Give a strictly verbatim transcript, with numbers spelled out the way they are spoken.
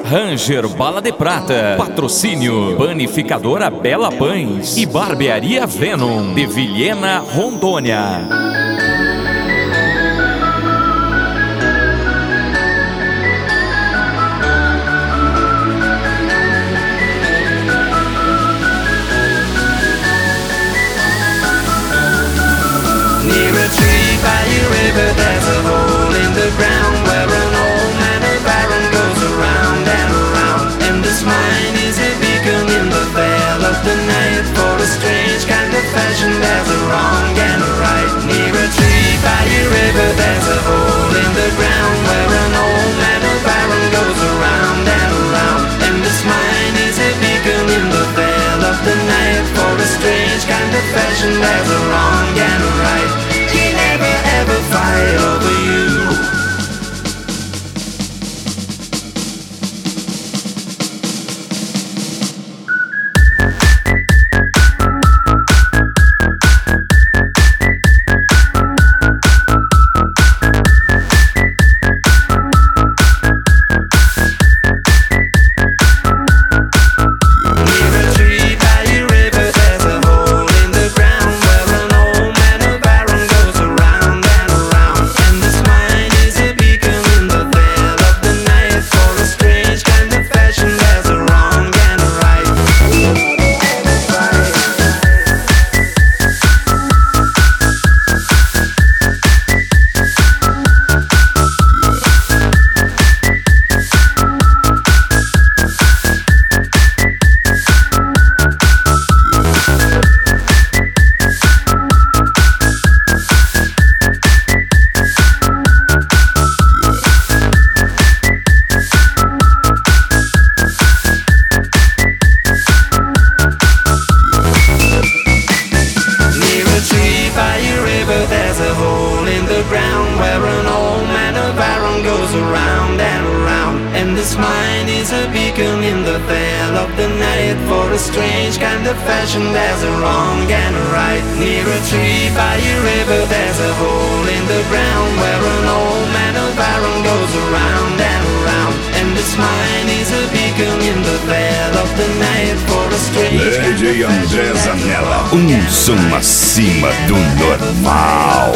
Ranger Bala de Prata. Patrocínio Panificadora Bela Pães e Barbearia Venom de Vilhena, Rondônia. Near a tree by a river, there's a hole in the ground where an old man of iron goes around and around. And this mine is a beacon in the veil of the night. For a strange kind of fashion, there's a wrong and a right. Near a tree by a river, there's a hole in the ground where an old man of iron goes around and around. And this mine is a beacon in the veil of the night. For a strange kind of fashion, there's a wrong and a right. He never ever fight over you. D J André Zanella, um som acima do normal.